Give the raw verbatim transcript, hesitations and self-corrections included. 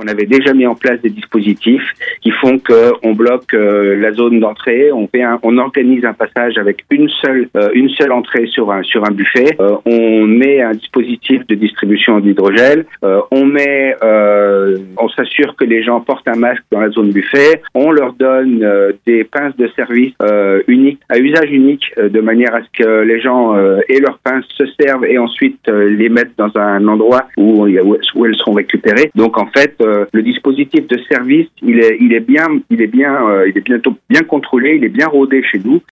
On avait déjà mis en place des dispositifs qui font qu'on bloque euh, la zone d'entrée, on fait un, on organise un passage avec une seule euh, une seule entrée sur un sur un buffet. Euh, on met un dispositif de distribution d'hydrogel. Euh, on met, euh, on s'assure que les gens portent un masque dans la zone buffet. On leur donne euh, des pinces de service euh, uniques, à usage unique, euh, de manière à ce que les gens euh, aient leurs pinces, se servent et ensuite euh, les mettent dans un endroit où, où elles seront récupérées. Donc en fait, euh, le dispositif de service, il est, il est bien, il est bien, euh, il est bientôt bien contrôlé, il est bien rodé chez nous.